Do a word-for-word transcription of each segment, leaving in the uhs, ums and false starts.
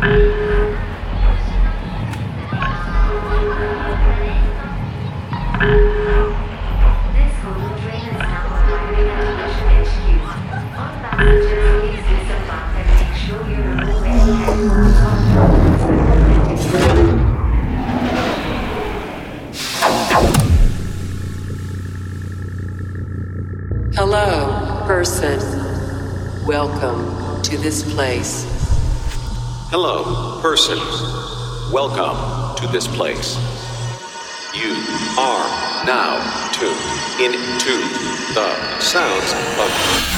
Hello, person. Welcome to this place. Hello, person. Welcome to this place. You are now tuned into the sounds of...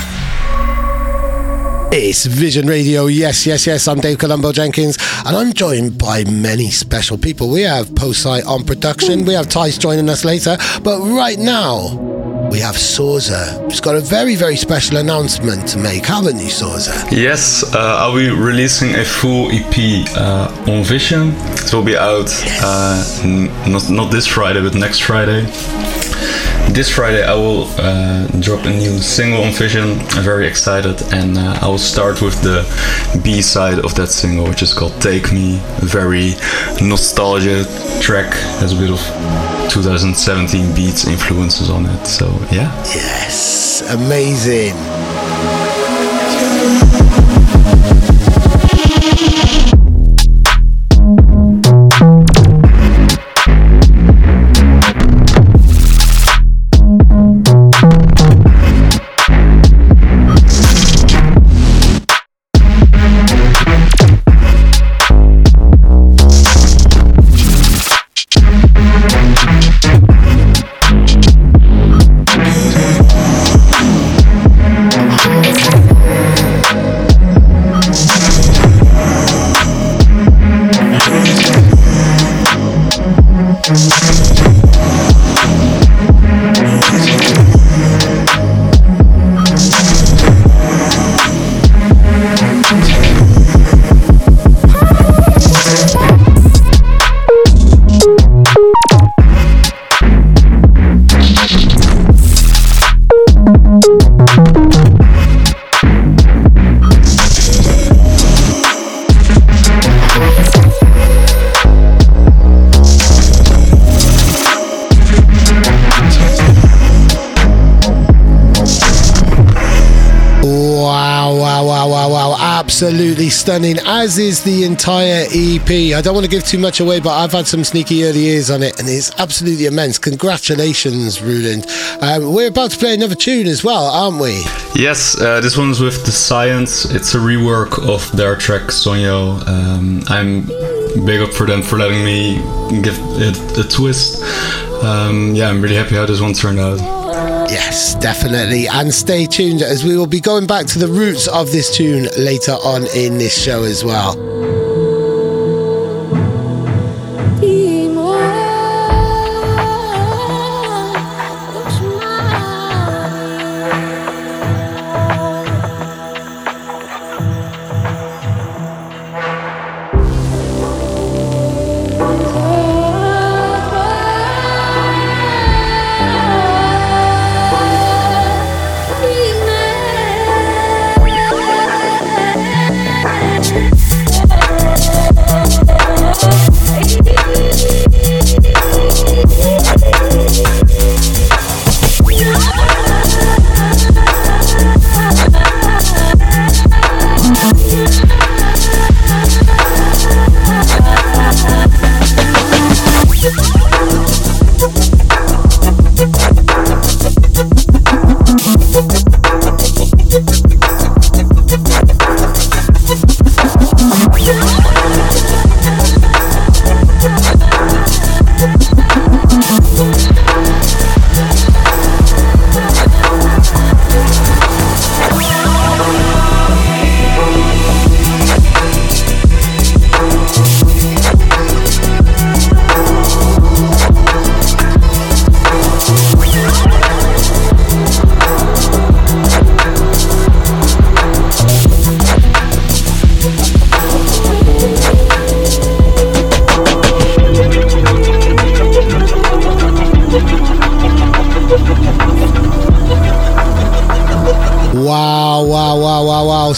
It's Vision Radio, yes, yes, yes. I'm Dave Colombo Jenkins, and I'm joined by many special people. We have Posei on production, we have Tice joining us later, but right now, we have Sorza, who's got a very, very special announcement to make, haven't you, Sorza? Yes, uh, I'll be releasing a full E P uh, on Vision. It will be out yes. uh, n- not, not this Friday, but next Friday. This Friday I will uh, drop a new single on Vision. I'm very excited, and uh, I will start with the B-side of that single, which is called Take Me. A very nostalgia track, has a bit of twenty seventeen beats influences on it, so yeah. Yes, amazing. Absolutely stunning, as is the entire E P. I don't want to give too much away, but I've had some sneaky early ears on it, and it's absolutely immense. Congratulations, Ruland. Um, we're about to play another tune as well, aren't we? Yes, uh, this one's with The Science. It's a rework of their track Sonyo. Um, I'm big up for them for letting me give it a twist. Um, yeah, I'm really happy how this one turned out. Yes, definitely. And stay tuned, as we will be going back to the roots of this tune later on in this show as well. Yeah.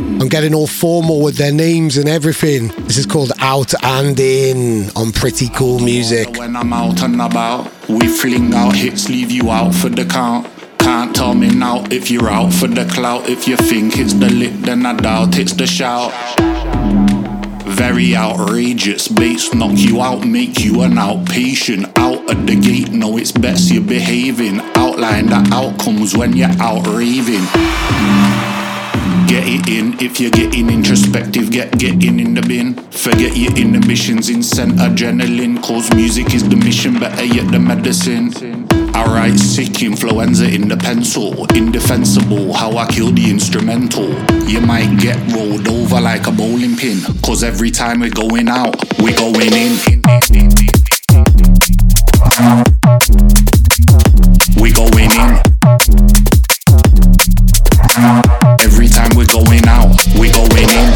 I'm getting all formal with their names and everything. This is called Out and In on Pretty Cool Music. When I'm out and about, we fling out hits, leave you out for the count. Can't tell me now if you're out for the clout. If you think it's the lit, then I doubt it's the shout. Very outrageous, bass knock you out, make you an outpatient. Out at the gate, no, it's best you're behaving. Outline the outcomes when you're out raving. Get it in, if you're getting introspective, get getting in the bin. Forget your inhibitions, incent adrenaline. Cause music is the mission, better yet the medicine. I write sick, influenza in the pencil. Indefensible, how I kill the instrumental. You might get rolled over like a bowling pin. Cause every time we're going out, we're going in. We're going in. Every time we're going out, we're going in.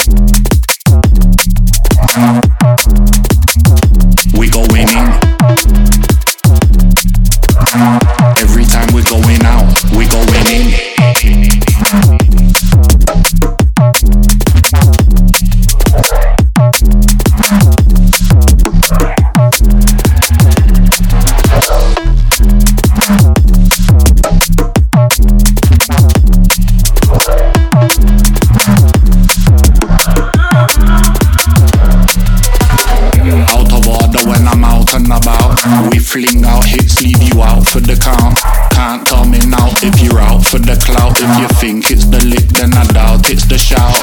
We're going in. Every time we're going out, we're going in. Fling out hits, leave you out for the count. Can't tell me now if you're out for the clout. If you think it's the lit, then I doubt it's the shout.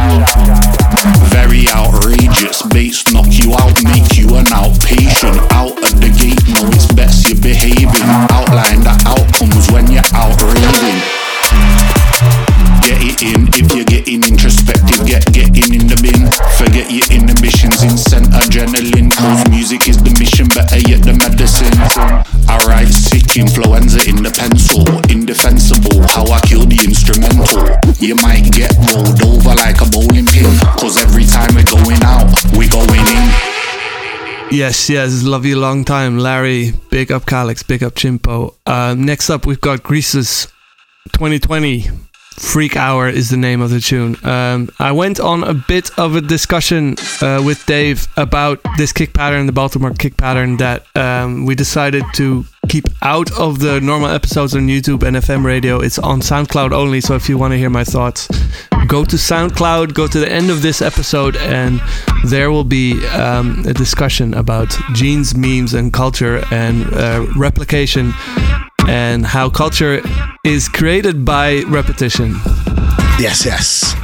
Very outrageous, bass knock you out, make you an outpatient. Out at the gate, no, it's best you're behaving. Outline the outcomes when you're out raving. Get it in, if you're getting introspective, get getting in the bin. Forget your inhibitions, incent adrenaline. Cause music is the mission, better yet the medicine. I write sick, influenza in the pencil. Indefensible, how I kill the instrumental. You might get rolled over like a bowling pin. Cause every time we're going out, we're going in. Yes, yes, love you long time, Larry. Big up Calix, big up Chimpo. Uh, next up, we've got Grease's twenty twenty. Freak Hour is the name of the tune. Um, I went on a bit of a discussion uh, with Dave about this kick pattern, the Baltimore kick pattern, that um, we decided to keep out of the normal episodes on YouTube and F M radio. It's on SoundCloud only, so if you want to hear my thoughts, go to SoundCloud, go to the end of this episode, and there will be um, a discussion about genes, memes, and culture and uh, replication, and how culture is created by repetition. Yes, yes.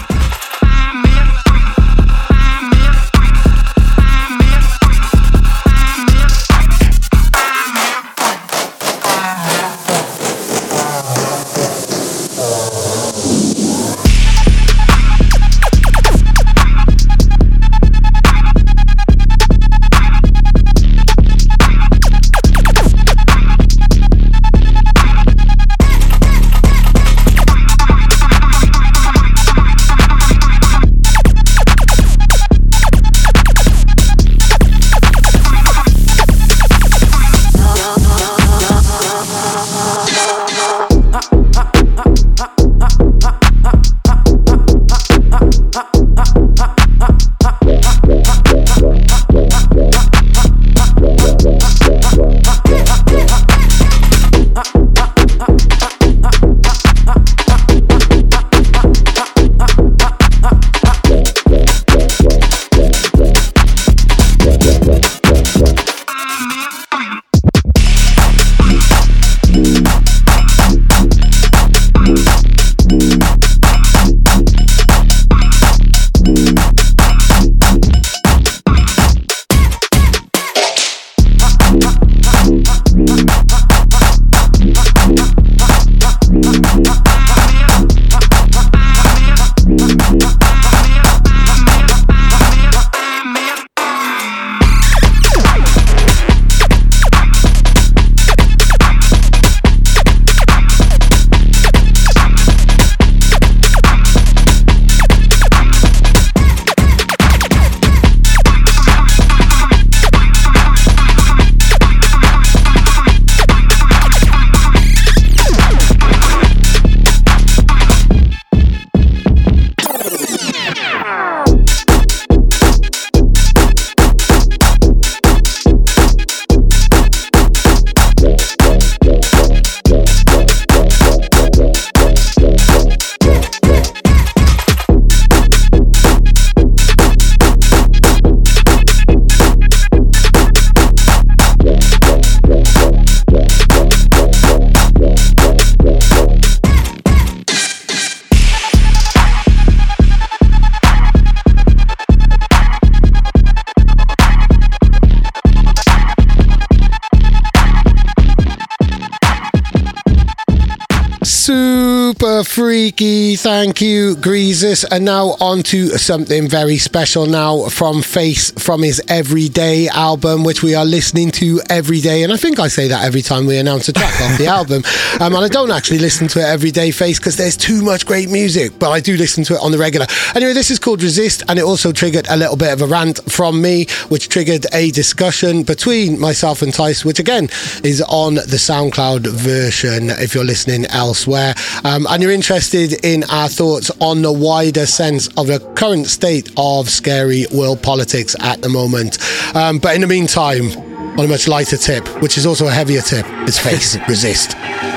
Freaky, thank you, Greasus. And now on to something very special now from Face, from his Everyday album, which we are listening to every day. And I think I say that every time we announce a track off the album. Um, and I don't actually listen to it every day, Face, because there's too much great music, but I do listen to it on the regular. Anyway, this is called Resist, and it also triggered a little bit of a rant from me, which triggered a discussion between myself and Tice, which again is on the SoundCloud version if you're listening elsewhere. Um, and you're interested in our thoughts on the wider sense of the current state of scary world politics at the moment. Um, but in the meantime, on a much lighter tip, which is also a heavier tip, it's Face, Resist.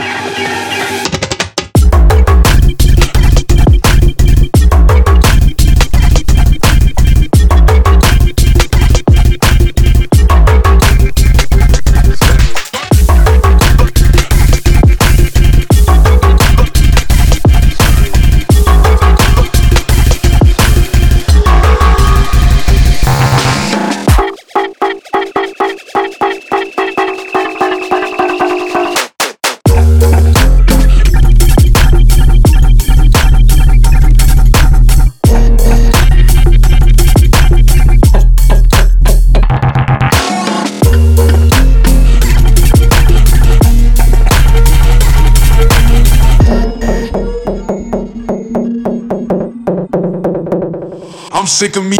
I'm sick of me.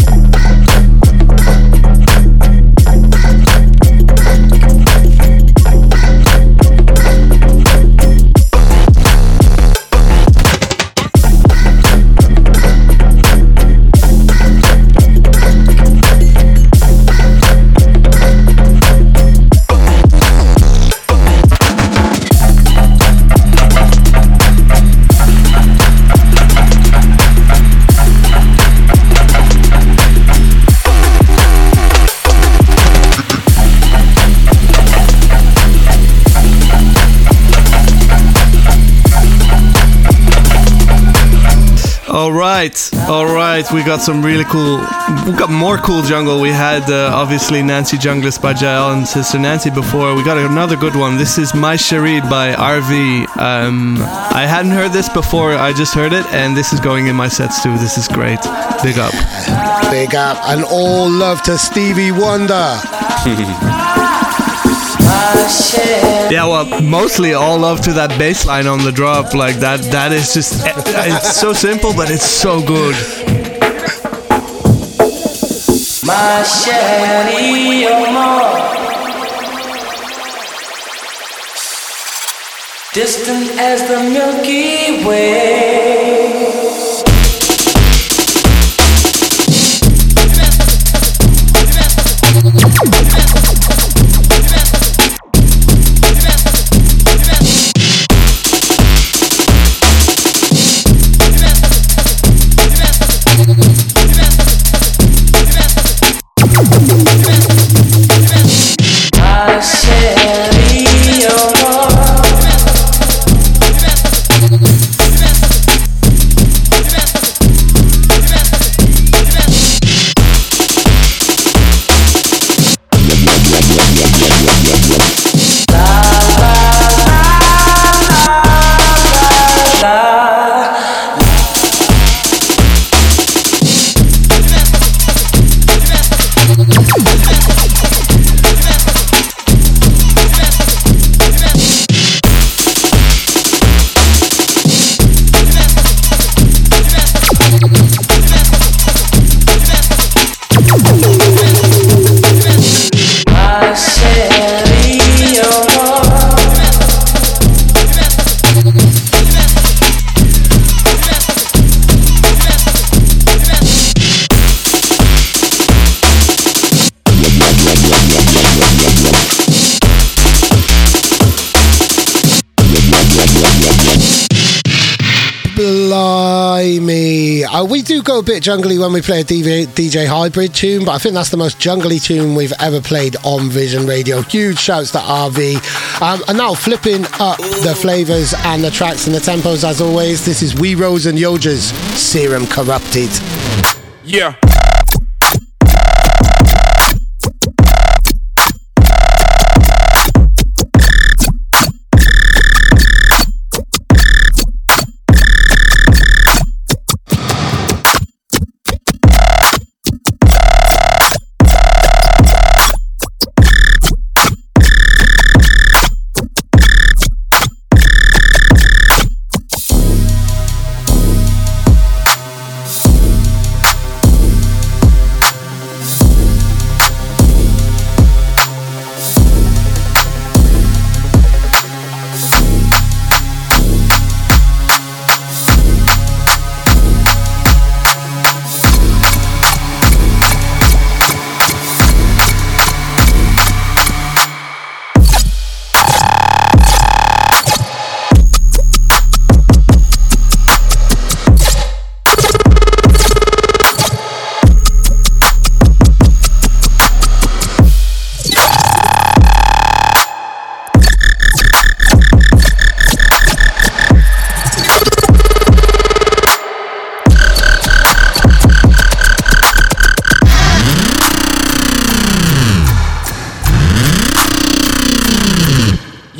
Alright, alright, we got some really cool, we got more cool jungle. We had uh, obviously Nancy Junglist by Jael and Sister Nancy before. We got another good one. This is My Cherie by R V. Um, I hadn't heard this before, I just heard it, and this is going in my sets too. This is great. Big up. Big up, and all love to Stevie Wonder. Yeah, well, mostly all love to that bass line on the drop. Like that, that is just, it's so simple, but it's so good. My Cherie, oh more distant as the Milky Way. Blimey. Uh, we do go a bit jungly when we play a D J Hybrid tune, but I think that's the most jungly tune we've ever played on Vision Radio. Huge shouts to R V. Um, and now flipping up the flavours and the tracks and the tempos as always, this is We Rose and Yoja's Serum Corrupted. Yeah.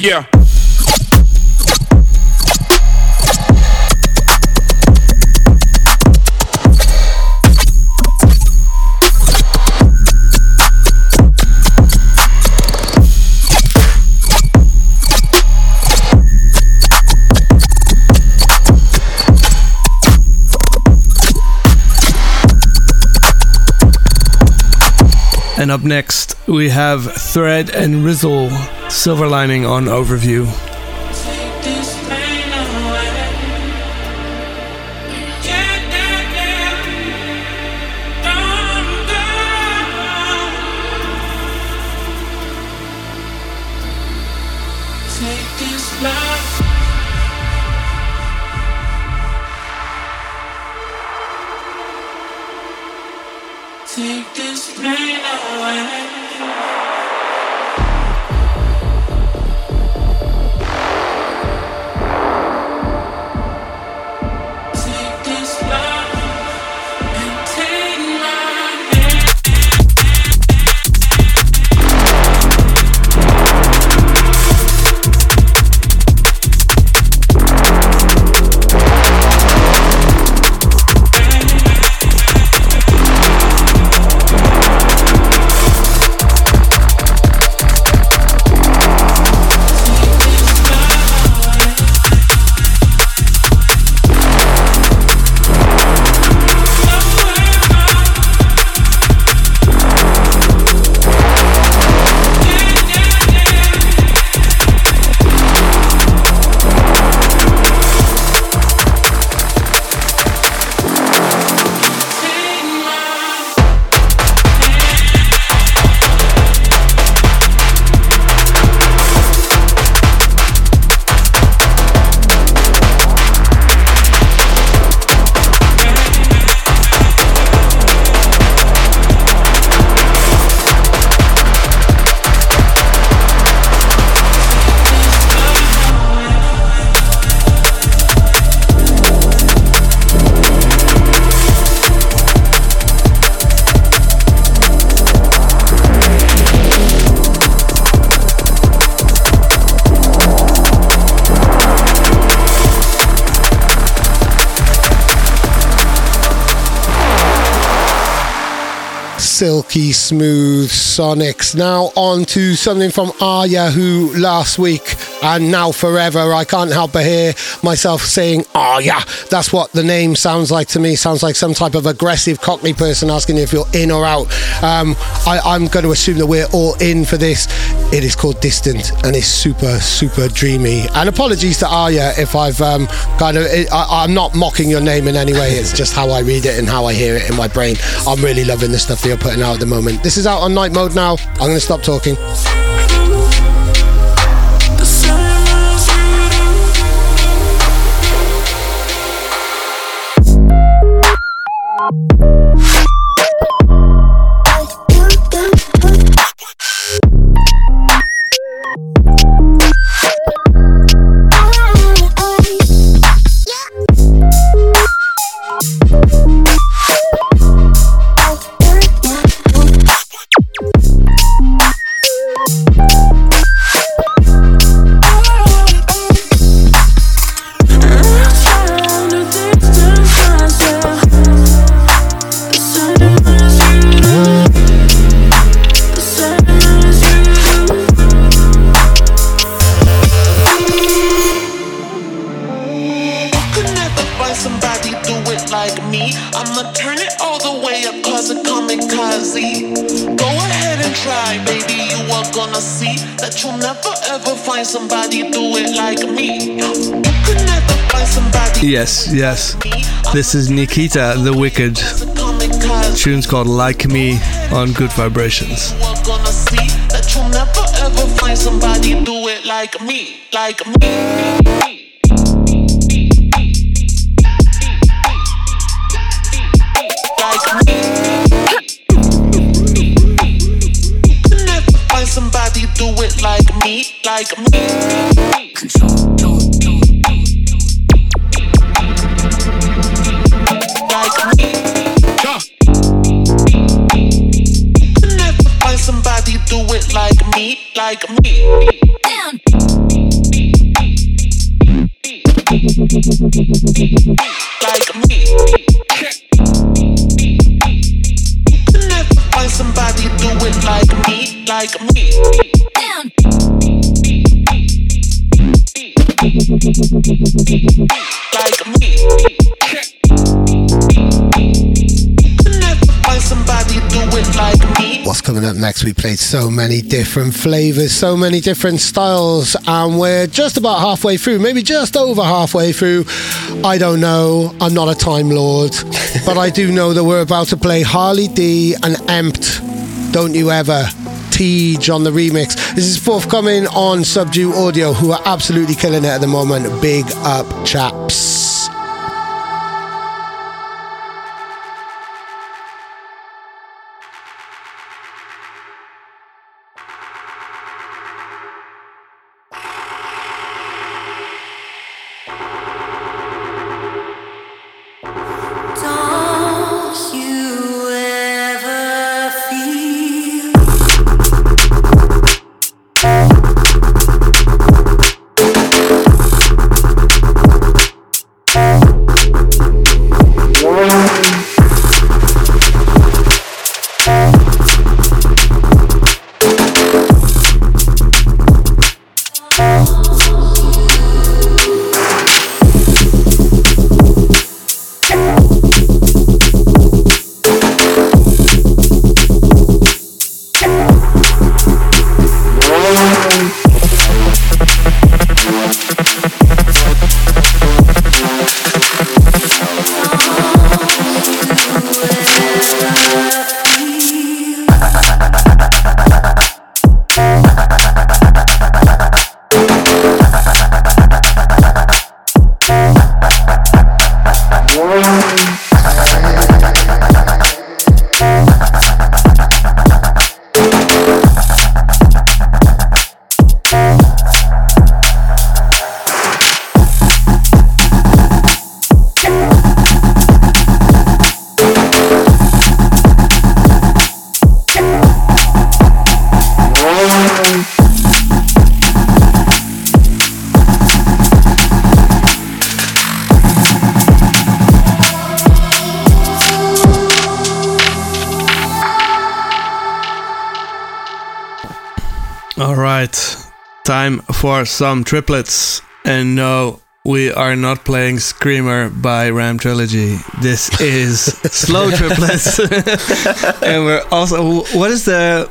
Yeah. And up next, we have Thread and Rizzle, Silver Lining on Overview. Take this pain away. Silky smooth sonics. Now on to something from Arya, who last week and now forever, I can't help but hear myself saying Arya. That's what the name sounds like to me. Sounds like some type of aggressive Cockney person asking if you're in or out. Um, I, I'm going to assume that we're all in for this. It is called Distant and it's super, super dreamy. And apologies to Arya if I've um, kind of, I, I'm not mocking your name in any way. It's just how I read it and how I hear it in my brain. I'm really loving the stuff that you're putting out at the moment. This is out on night mode now. I'm going to stop talking. Yes, yes. This is Nikita the Wicked. Tune's called Like Me on Good Vibrations. That you'll never ever find somebody do it like me, like me. Somebody do it like me, like me. Control, control, control. Like me. Yeah. Never find somebody do it like me, like me. Down. like me. Can never find somebody do it like me, like me. Down. Like me. Can never find somebody do it like me. What's coming up next? We played so many different flavors, so many different styles, and we're just about halfway through, maybe just over halfway through. I don't know. I'm not a Time Lord, but I do know that we're about to play Harley D and Empt. Don't You Ever. Tej on the remix. This is forthcoming on Subdue Audio, who are absolutely killing it at the moment. Big up, chaps. Time for some triplets. And no, we are not playing Screamer by Ram Trilogy. This is Slow Triplets. And we're also, what is the,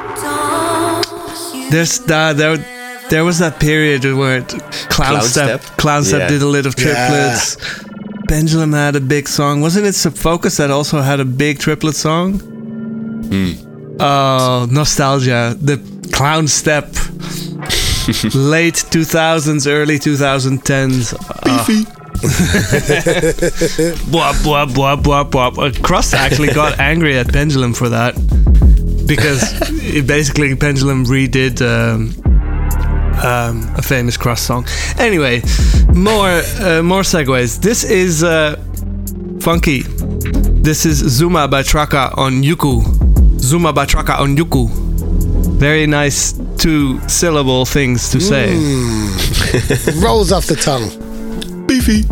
there's that, there, there was that period where Clown, Clown Step, Step, Clown Step yeah. did a lot of triplets. Yeah. Pendulum had a big song. Wasn't it Subfocus that also had a big triplet song? Mm. Oh, nostalgia. The Clown Step. Late two thousands, early twenty tens. Beefy. Bwap, bwap, bwap, bwap, bwap. Cross actually got angry at Pendulum for that. Because it basically Pendulum redid um, um, a famous Cross song. Anyway, more uh, more segues. This is uh, funky. This is Zuma by Traka on Yuku. Zuma by Traka on Yuku. Very nice two syllable things to say. Mm. Rolls off the tongue. Beefy.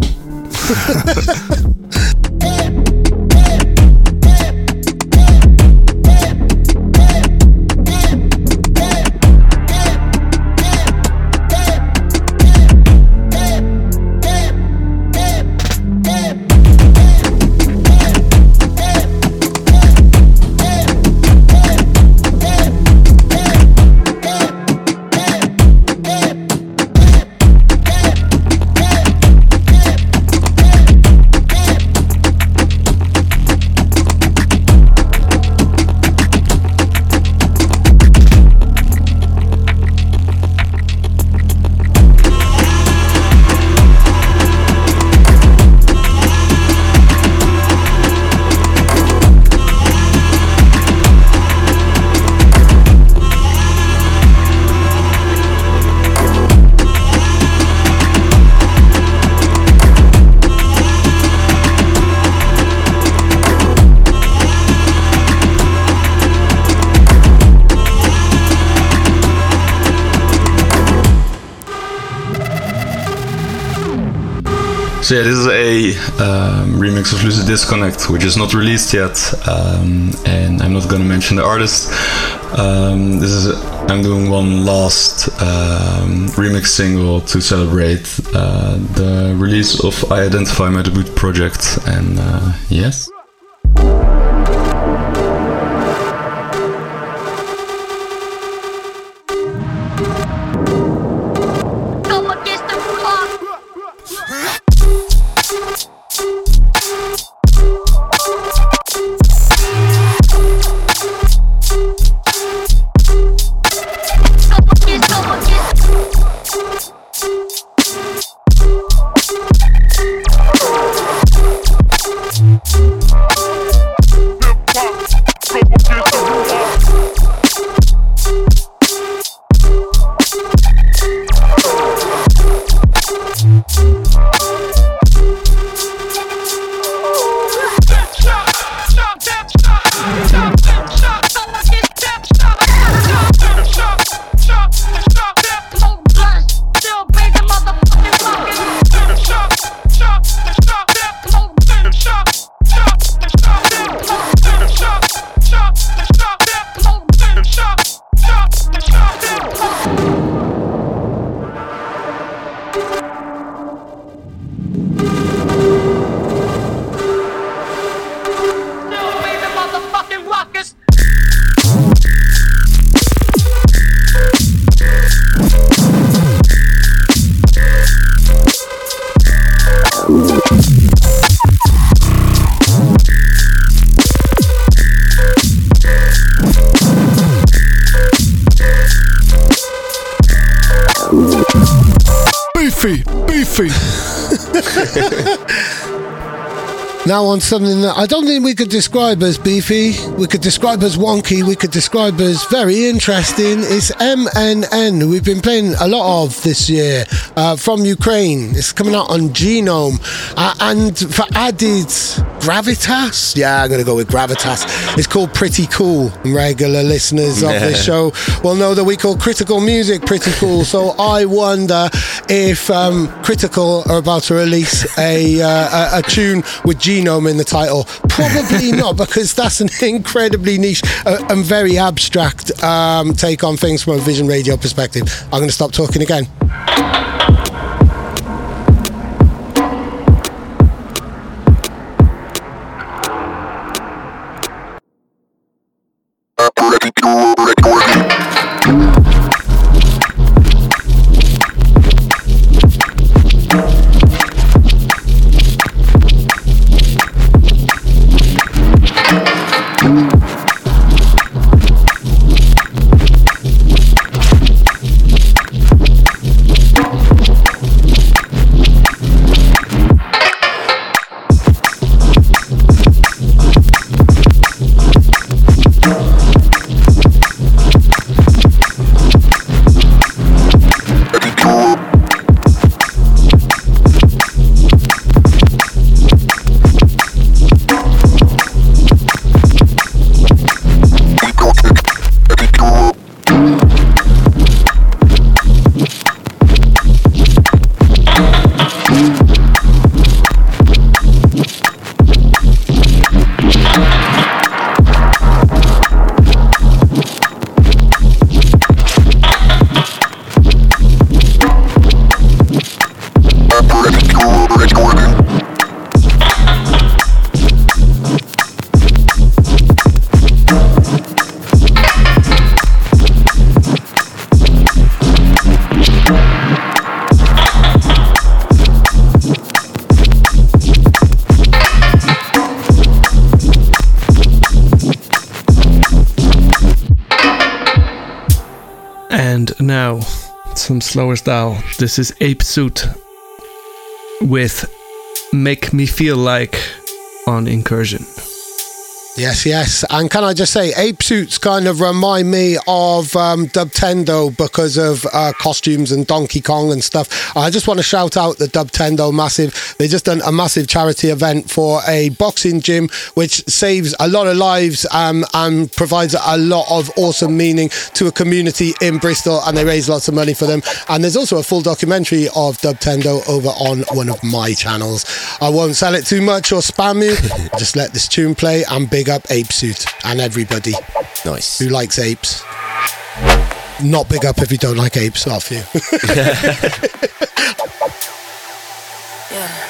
So yeah, this is a um, remix of Lucid Disconnect, which is not released yet, um, and I'm not gonna mention the artist. Um, this is a, I'm doing one last um, remix single to celebrate uh, the release of I Identify, my debut project, and uh, yes. Beefy, beefy. Now on something that I don't think we could describe as beefy, we could describe as wonky, we could describe as very interesting. It's M N N, we've been playing a lot of this year, uh, from Ukraine. It's coming out on Genome. Uh, and for added gravitas, yeah, I'm going to go with gravitas. It's called Pretty Cool. Regular listeners of this show will know that we call critical music pretty cool. So I wonder if um, Critical are about to release a, uh, a, a tune with Genome in the title. Probably not, because that's an incredibly niche uh, and very abstract um, take on things from a Vision Radio perspective. I'm going to stop talking again. Now, some slower style. This is Ape Suit with Make Me Feel Like on Incursion. Yes, yes. And can I just say, ape suits kind of remind me of um, Dubtendo because of uh, costumes and Donkey Kong and stuff. I just want to shout out the Dubtendo massive. They just done a massive charity event for a boxing gym, which saves a lot of lives um, and provides a lot of awesome meaning to a community in Bristol, and they raise lots of money for them. And there's also a full documentary of Dubtendo over on one of my channels. I won't sell it too much or spam you. Just let this tune play and big up Ape Suit and everybody nice who likes apes. Not big up if you don't like apes, off you. Yeah.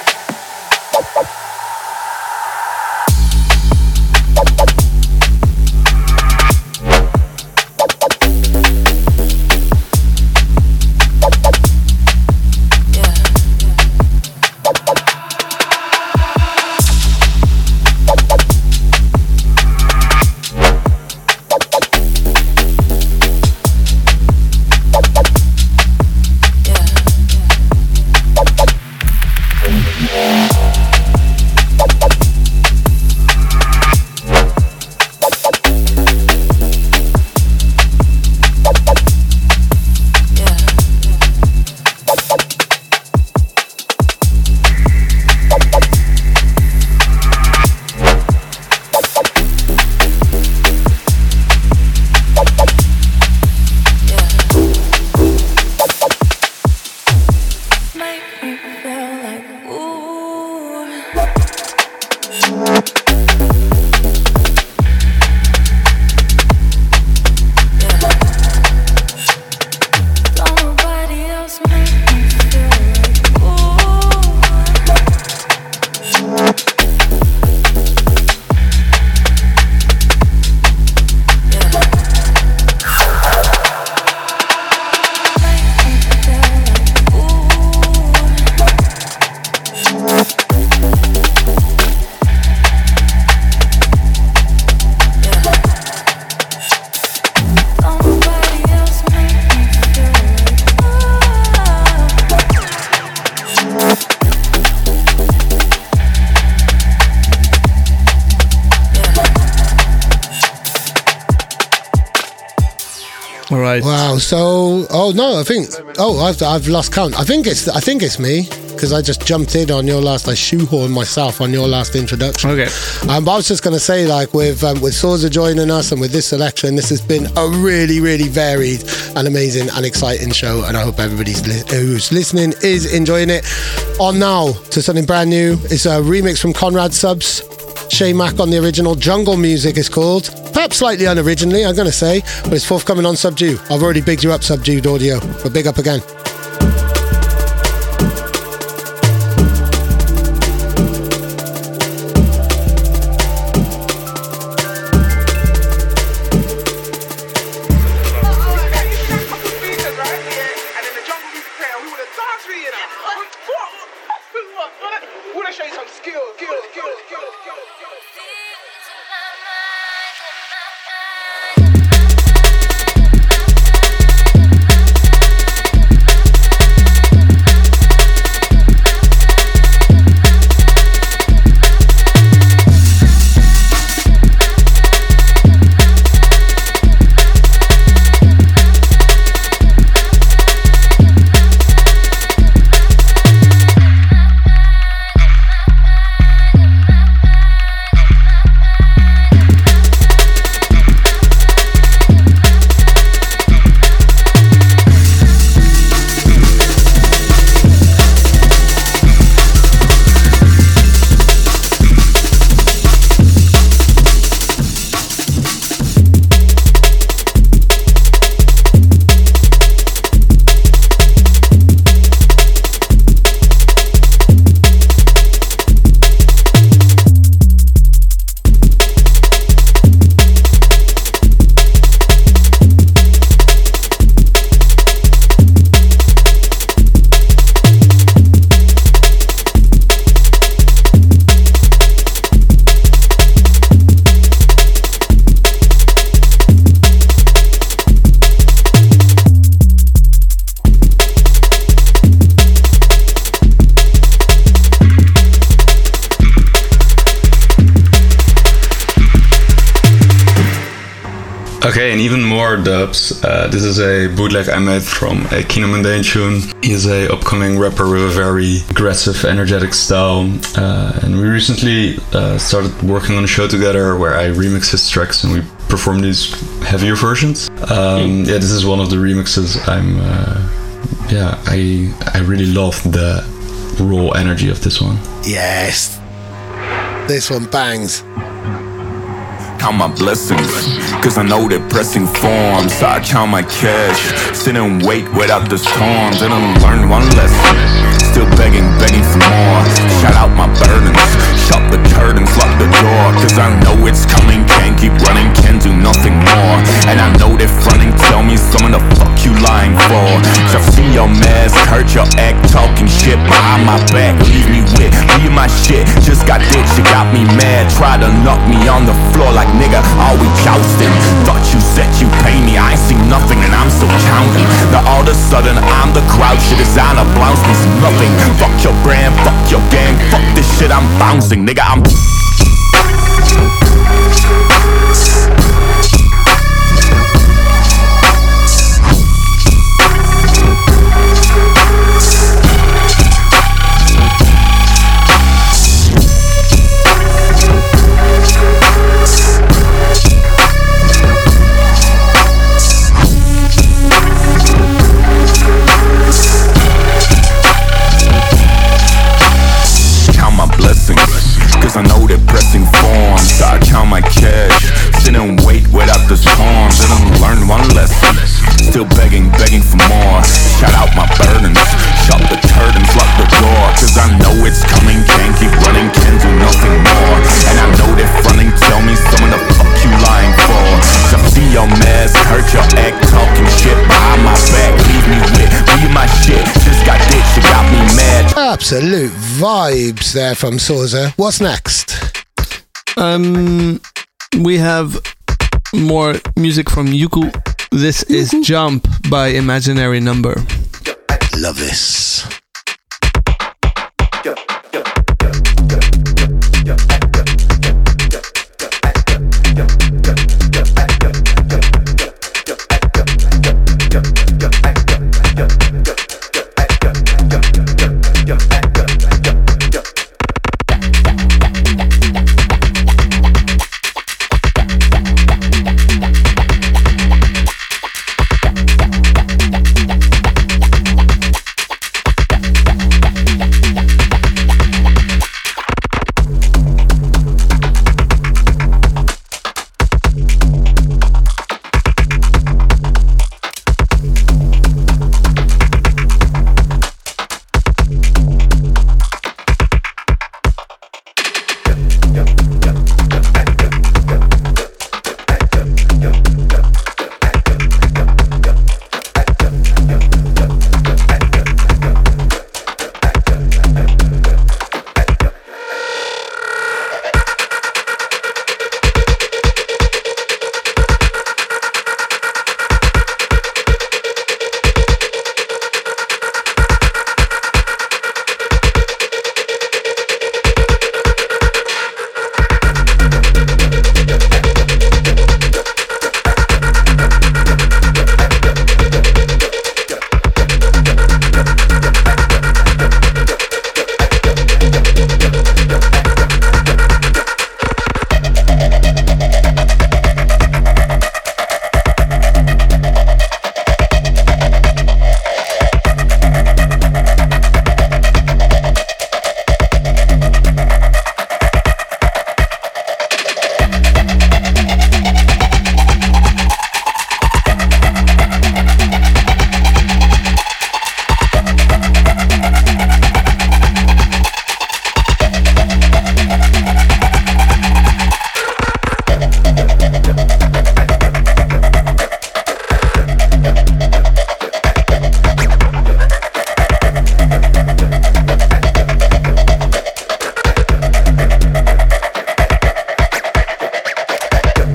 All right. Wow. So, oh no, I think. Oh, I've I've lost count. I think it's I think it's me because I just jumped in on your last. I shoehorned myself on your last introduction. Okay. Um, but I was just gonna say, like with um, with Sorza joining us and with this selection, this has been a really, really varied and amazing and exciting show. And I hope everybody's li- who's listening is enjoying it. On now to something brand new. It's a remix from Conrad Subs. Shay Mack on the original. Jungle Music is called. Perhaps slightly unoriginally, I'm going to say, but it's forthcoming on Subdue. I've already bigged you up, Subdued Audio, but big up again. We'll be right back. Okay, and even more dubs. Uh, this is a bootleg I made from a Kino Mundane tune. He's a upcoming rapper with a very aggressive, energetic style. Uh, and we recently uh, started working on a show together where I remix his tracks and we perform these heavier versions. Um, yeah, this is one of the remixes. I'm, uh, yeah, I I really love the raw energy of this one. Yes, this one bangs. Count my blessings, cause I know they're pressing forms. So I count my cash, sit and wait without the storms. Didn't learn one lesson, still begging, begging for more. Shout out my burdens, shut the curtains, lock the door. Cause I know it's coming, can't keep running, can't do nothing more. And I know they're fronting, tell me some of the fuck you lying for. So I've seen your mask, hurt your act, talking shit behind my back. Leave me with, leave my shit, just got ditched, you got me mad. Try to knock me on the floor like nigga, are we jousting? Thought you said you pay me, I ain't seen nothing and I'm still counting. Now all of a sudden I'm the crowd, shit designer blouse means nothing. Fuck your brand, fuck your gang, fuck this shit, I'm bouncing, nigga, I'm I know they're pressing forms, so I count my cash, sit and wait without the storms. Didn't learn one lesson, still begging, begging for more. Shout out my burdens, shut the curtains, lock the door. Cause I know it's coming, can't keep running, can't do nothing more. And I know they're fronting, tell me some of the fuck you lying for. So I see your mask, hurt your act, talking shit behind my back. Leave me with, leave my shit, just got ditched, you got me mad. Absolute vibes there from Sosa. What's next? Um, we have more music from Yuku. This is Jump by Imaginary Number. Love this.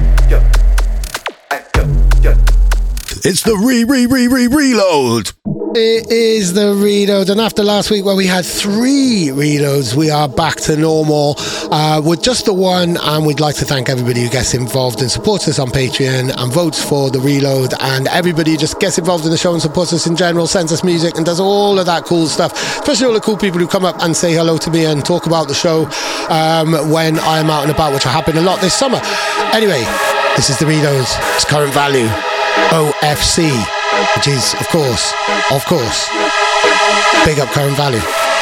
It's the re re re re reload. It is the reload, and after last week where we had three reloads, we are back to normal uh, with just the one. And we'd like to thank everybody who gets involved and supports us on Patreon and votes for the reload, and everybody who just gets involved in the show and supports us in general, sends us music and does all of that cool stuff, especially all the cool people who come up and say hello to me and talk about the show um, when I'm out and about, which will happen a lot this summer. Anyway, this is the reload. It's Current Value, O F C, which is, of course, of course, big up Current Value.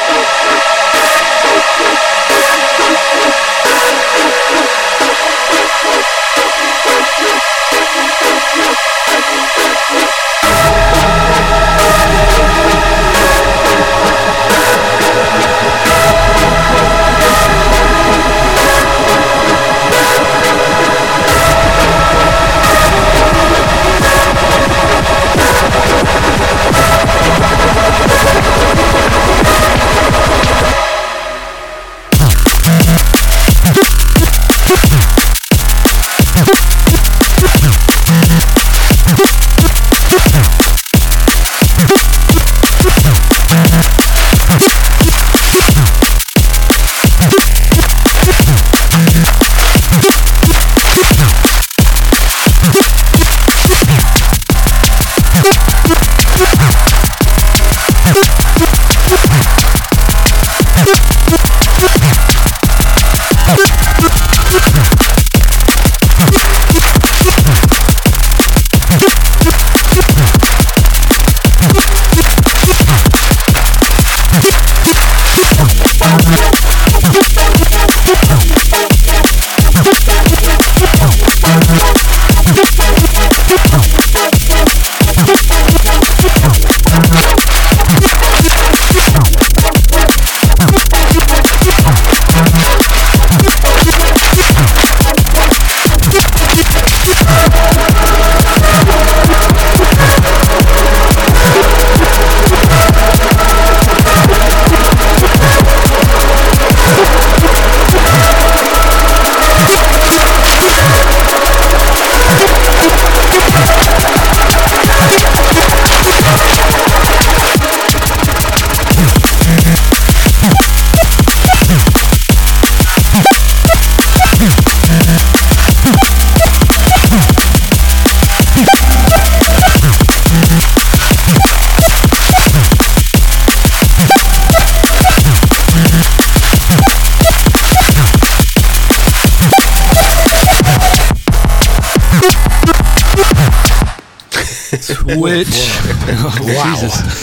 Which, oh, wow.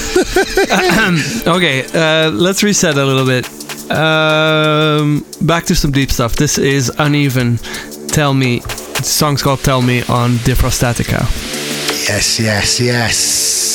Jesus. Okay, uh, let's reset a little bit. Um, back to some deep stuff. This is Uneven. Tell Me. The song's called Tell Me on Defrostatica. Yes, yes, yes.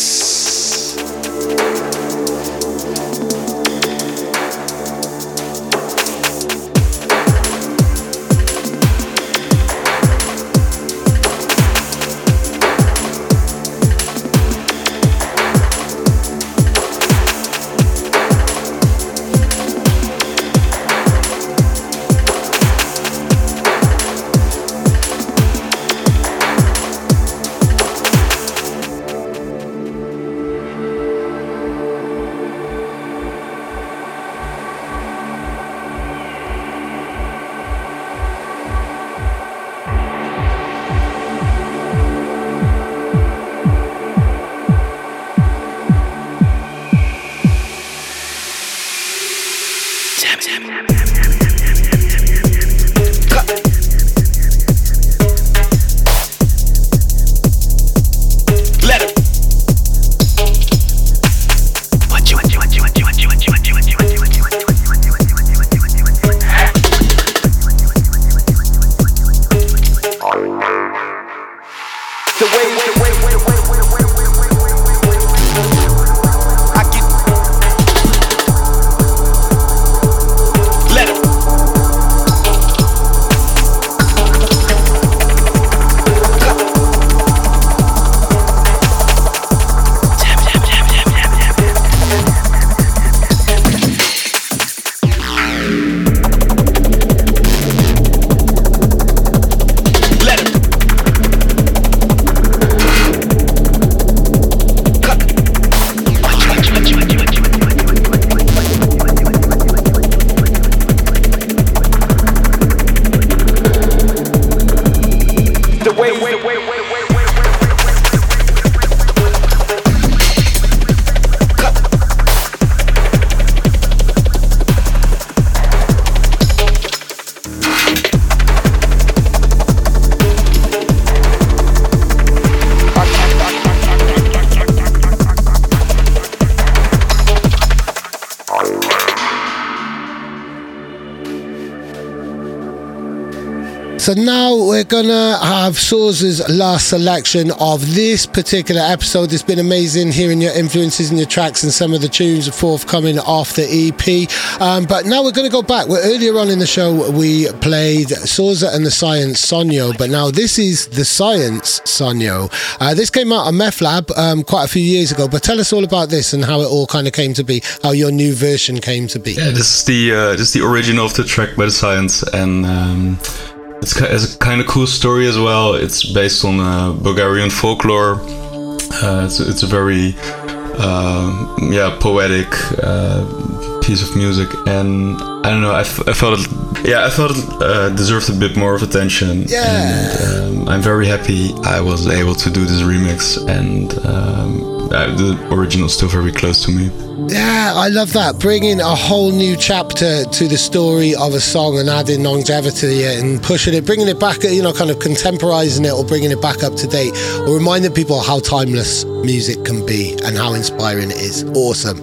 So now we're gonna have Source's last selection of this particular episode. It's been amazing hearing your influences and your tracks and some of the tunes forthcoming off the E P. Um, but now we're gonna go back. Well, earlier on in the show we played Sorza and the Science Sonyo, but now this is the Science Sonyo. Uh, this came out on Meth Lab um, quite a few years ago. But tell us all about this and how it all kind of came to be, how your new version came to be. Yeah, this is the uh, this is the original of the track by the Science, and um, It's, it's a kind of cool story as well. It's based on uh, Bulgarian folklore. Uh, it's, it's a very uh, yeah poetic uh, piece of music, and I don't know. I, f- I felt it. Yeah, I thought it uh, deserved a bit more of attention. Yeah. And um, I'm very happy I was able to do this remix, and um, uh, the original is still very close to me. Yeah, I love that. Bringing a whole new chapter to the story of a song and adding longevity to it and pushing it, bringing it back, you know, kind of contemporizing it or bringing it back up to date, or reminding people how timeless music can be and how inspiring it is. Awesome.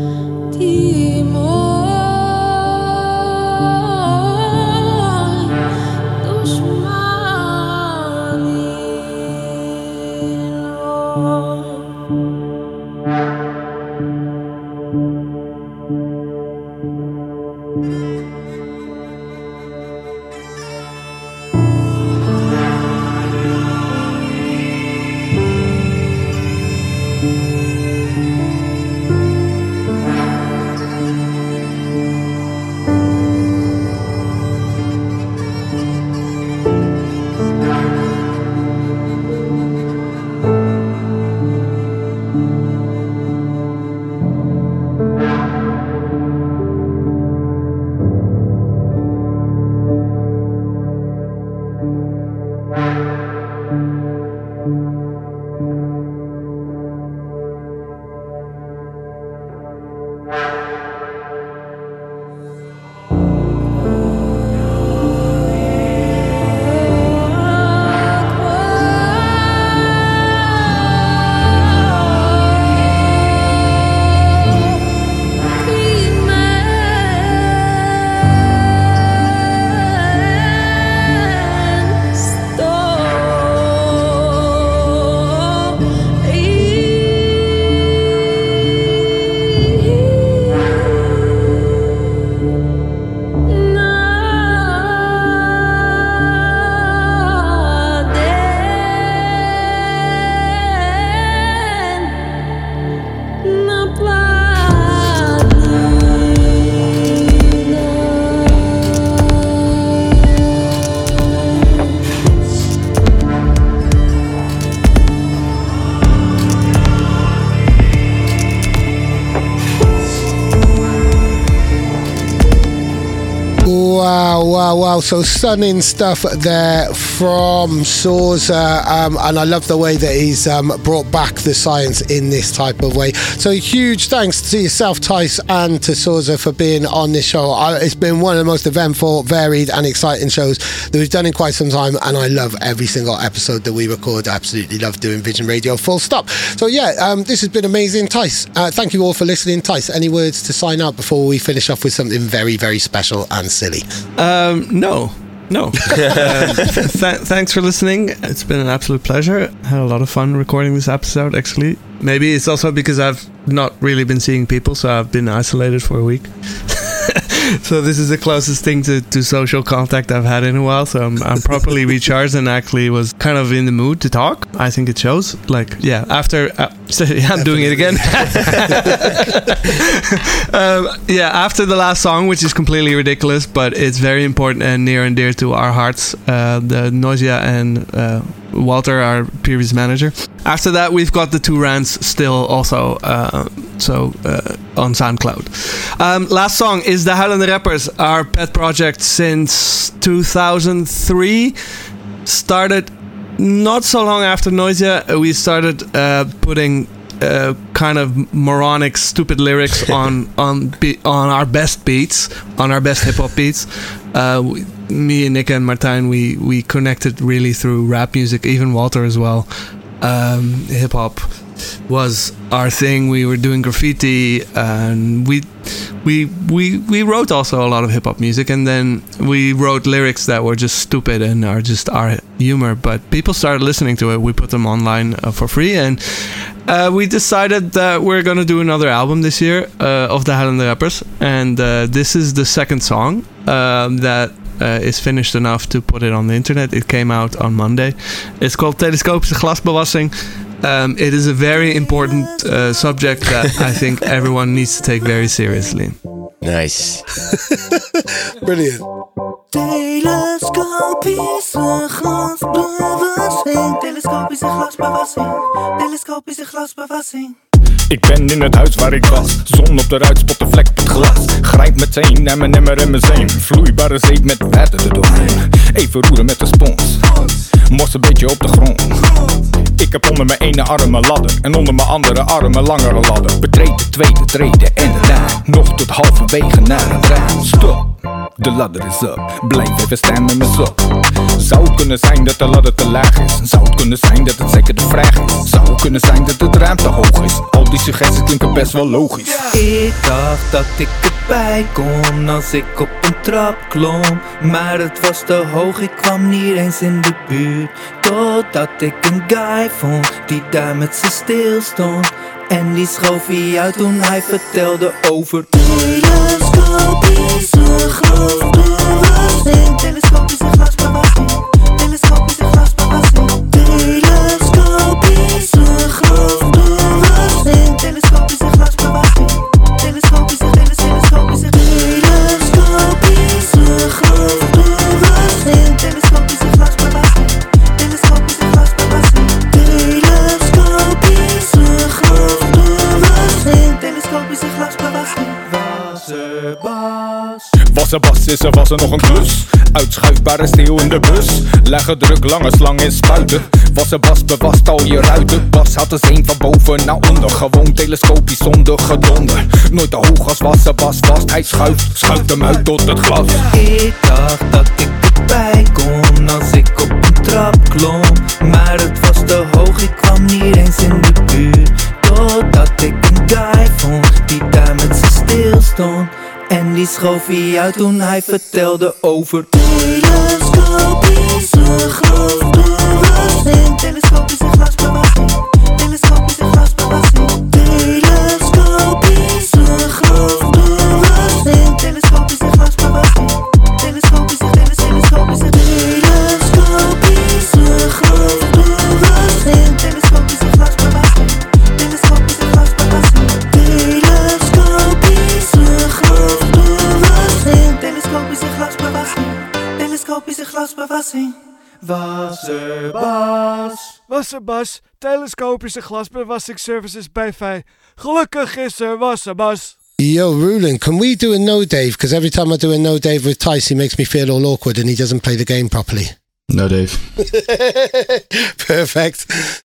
Wow, wow. So stunning stuff there from Sorza. Um, and I love the way that he's um, brought back the science in this type of way. So huge thanks to yourself, Tice, and to Sorza for being on this show. I, it's been one of the most eventful, varied and exciting shows that we've done in quite some time. And I love every single episode that we record. I absolutely love doing Vision Radio, full stop. So yeah, um, this has been amazing. Tice, uh, thank you all for listening. Tice, any words to sign out before we finish off with something very, very special and silly? Um, no, no. um, th- thanks for listening. It's been an absolute pleasure. Had a lot of fun recording this episode, actually. Maybe it's also because I've not really been seeing people, so I've been isolated for a week. So this is the closest thing to, to social contact I've had in a while. So I'm, I'm properly recharged and actually was kind of in the mood to talk. I think it shows. Like, yeah, after... Uh, so, yeah, I'm doing it again. um, yeah, after the last song, which is completely ridiculous, but it's very important and near and dear to our hearts. Uh, the Noisia and uh, Walter, our previous manager. After that, we've got the two rants still also uh, so uh, on SoundCloud. Um, last song is The Huilende Rappers, our pet project since two thousand three. Started not so long after Noisia, we started uh, putting uh, kind of moronic, stupid lyrics on on be- on our best beats, on our best hip hop beats. Uh, we, me and Nick and Martijn, we we connected really through rap music. Even Walter as well. Um, hip hop was our thing. We were doing graffiti, and we we we we wrote also a lot of hip hop music, and then we wrote lyrics that were just stupid and are just our humor. But people started listening to it. We put them online uh, for free, and uh, we decided that we're gonna do another album this year uh, of the Huilende Rappers, and uh, this is the second song um, that. Uh, is finished enough to put it on the internet. It came out on Monday. It's called Telescopische Glasbewassing. Um, it is a very important uh, subject that I think everyone needs to take very seriously. Nice. Brilliant. Telescopische glasbewassing. Telescopische glasbewassing. Telescopische glasbewassing. Ik ben in het huis waar ik was. Zon op de ruit, spot een vlek op het glas. Grijp meteen naar mijn emmer en mijn zeem. Vloeibare zeep met water erdoorheen. Even roeren met de spons. Mors een beetje op de grond. Ik heb onder mijn ene arm een ladder. En onder mijn andere arm een langere ladder. Betreed de tweede treden en de lijn. Nog tot halverwege naar het raam. Stop, de ladder is up. Blijf even staan met mijn sok. Zou het kunnen zijn dat de ladder te laag is? Zou het kunnen zijn dat het zeker de vraag is? Zou het kunnen zijn dat het raam te hoog is? Al die suggesties klinken best wel logisch. Ik dacht dat ik erbij kon als ik op een trap klom. Maar het was te hoog, ik kwam niet eens in de buurt. Totdat ik een guy vond die daar met z'n stil stond. En die schoof hij uit toen hij vertelde over telescopische glasbewassing. Telescopische glasbewassing. Telescopische glasbewassing. Telescopische glasbewassing. Telescopische glasbewassing. Telescopische, telescopische, telescopische glasbewassing. Telescopische glasbewassing. Telescopische glasbewassing. Telescopische glasbewassing. Telescopische glasbewassing. Wasserbas. Wasserbas is er, was er nog een klus. Uitschuifbare steel in de bus. Legge druk, lange slang in spuiten. Wasserbas bewast al je ruiten. Bas had de zeen van boven naar onder. Gewoon telescopisch zonder gedonder. Nooit te hoog als Wasserbas vast. Hij schuift, schuift hem uit tot het glas. Ik dacht dat ik erbij kon als ik op een trap klom. Maar het was te hoog, ik kwam niet eens in de buurt. Totdat ik een guy vond die daar met z'n stil stond. En die schoof hij uit toen hij vertelde over telescopische glasbewassing. Telescopische glasbewassing. Telescopische glasbewassing. Telescopische glasbewassing. Telescopische glasbewassing. Telescopische, telescopische, telescopische glasbewassing. Telescopische glasbewassing. Telescopische glasbewassing. Telescopische glasbewassing. Telescopische glasbewassing. Wasserbas. Wasserbas. Telescopische glasbewassing services bij Fij. Gelukkig is er Wasserbas. Yo, Rulin, can we do a no Dave? Because every time I do a no Dave with Tice, he makes me feel all awkward and he doesn't play the game properly. No Dave. Perfect.